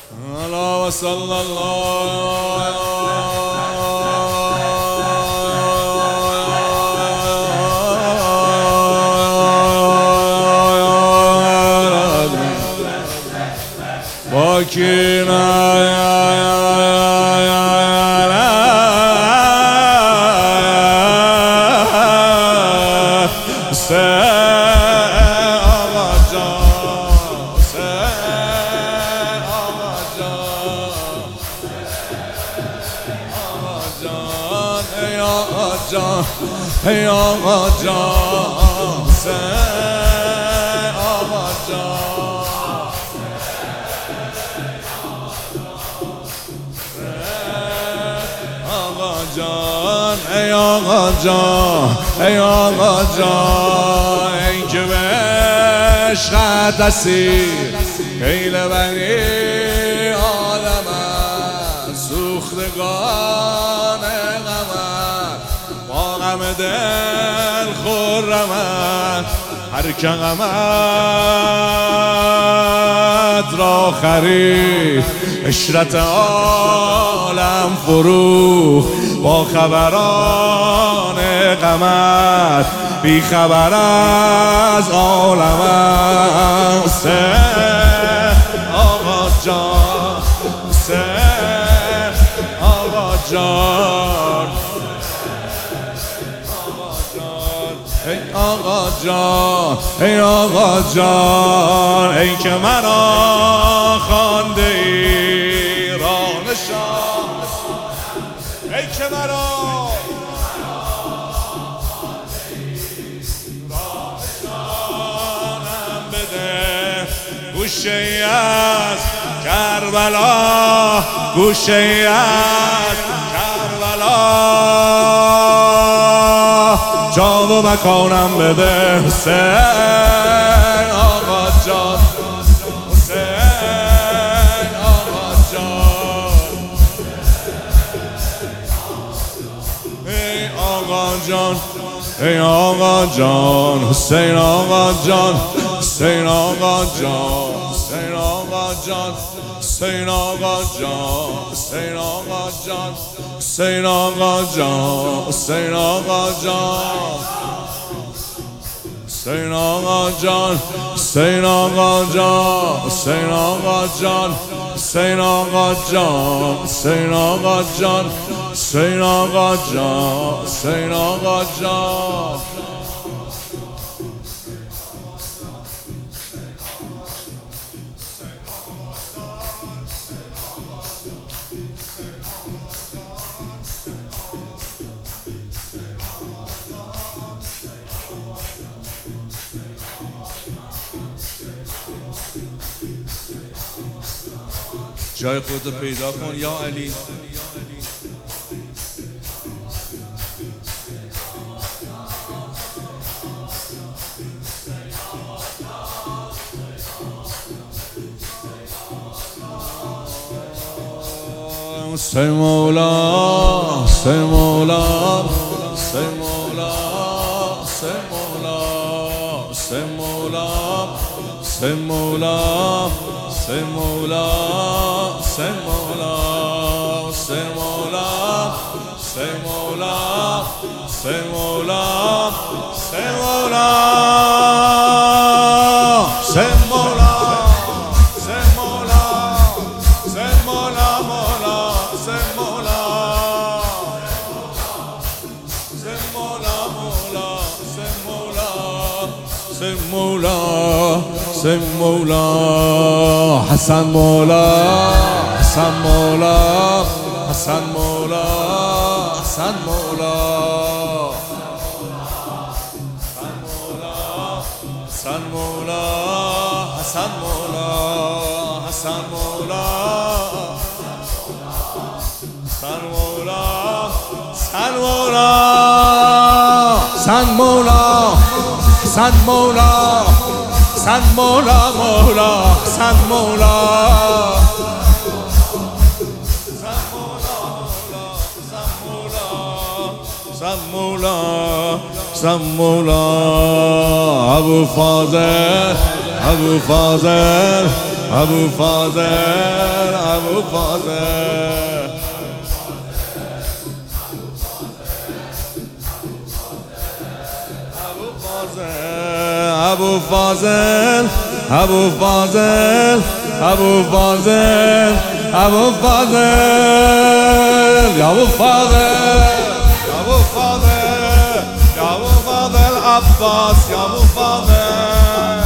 الله وصلى الله Hey ağa can, sen ağa can, ağa can, ey ağa can, ey ağa can, ey که به عشقت اسیر خیل بنی آدم است سوختگان غمت با غم دل خرمت هر که غمت را خرید عشرت عالم فروخت با خبران غمت بی خبر از عالم است آقا جان آقا جان ای آقا جان ای آقا جان ای که مرا خوانده ای رانشان ای که مرا رانشانم بده گوشه ای از کربلا گوشه ای از کربلا جا و مکانم بده حسین آقا جان حسین آقا جان ای آقا جان ای آقا جان حسین آقا جان حسین آقا جان حسین آقا جان حسین آقا جان حسین آقا جان حسین آقا جان حسین آقا جان حسین آقا جان حسین آقا جان حسین آقا جان حسین آقا جان حسین آقا جان حسین آقا جان حسین آقا جان جای خودتو پیدا کن یا علی حسین مولا حسین مولا حسین مولا حسین مولا حسین مولا حسین مولا حسین مولا حسین مولا حسین مولا حسین مولا حسین مولا حسین مولا حسین مولا حسین مولا حسن مولا حسن مولا حسن مولا حسن مولا حسن مولا حسن مولا حسن مولا حسن مولا حسن مولا حسن مولا حسن مولا حسن مولا مولا حسن مولا حسن مولا حسن مولا ابو فاضل ابو فاضل ابو فاضل ابو فاضل ابو فاضل ابو فاضل ابو فاضل ابو فاضل يا ابو فاضل يا ابو فاضل يا ابو فاضل عباس يا ابو فاضل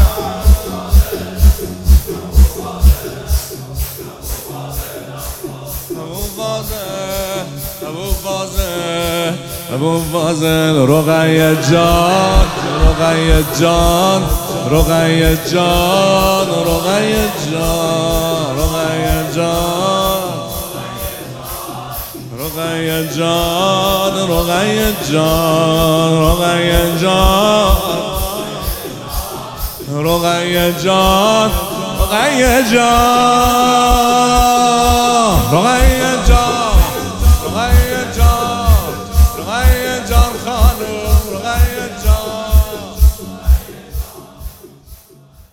ابو فاضل ابو فاضل ابو فاضل رقیه جان رقیه جان رقیه جان رقیه جان رقیه جان رقیه جان رقیه جان رقیه جان رقیه جان رقیه جان رقیه جان